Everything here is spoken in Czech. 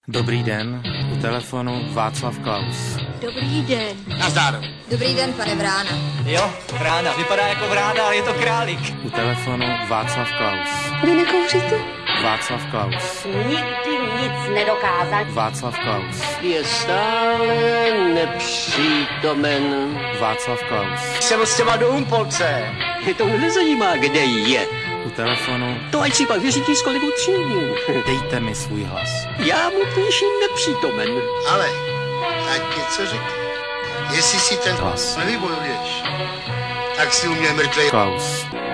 Dobrý den, u telefonu Václav Klaus. Dobrý den. Nazdar. Dobrý den, pane Vrána. Jo, Vrána, vypadá jako Vrána, ale je to králík. U telefonu Václav Klaus. Vy nekouříte? Václav Klaus. Nikdy nic nedokázal. Václav Klaus. Je stále nepřítomen. Václav Klaus. Jsem s těma do Humpolce. Je to nezajímá, kde je. U telefonu To ať si pak vyřídí s kolegou Třídním. dejte mi svůj hlas. Já mu píším nepřítomen. Ale, ať něco řekne. Jestli si ten Hlas. nevybojuješ, tak si u mě mrtvej. Klaus.